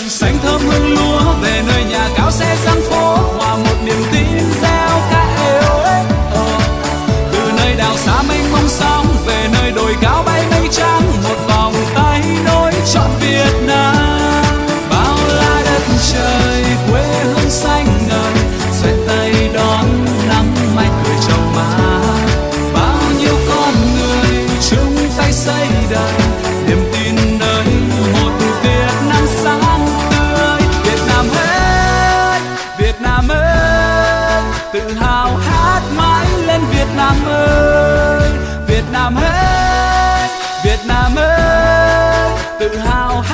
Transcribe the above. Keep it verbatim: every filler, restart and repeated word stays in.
rừng xanh thơm hương lúa, về nơi nhà cao xe gian phố, hòa một niềm tin gieo ca yêu ấy. Từ nơi đảo xa mênh mông sóng, về nơi đồi cao bay mây trắng, một vòng tay nối trọn Việt Nam. Bao la đất trời quê hương xanh ngời, xoay tay đón nắng mai cười trong má. Bao nhiêu con người chung tay xây đời, niềm tin nơi một Việt Nam sáng tươi. Việt Nam ơi, Việt Nam ơi, tự hào hát mãi lên Việt Nam ơi. Việt Nam ơi, Việt Nam ơi, tự hào hát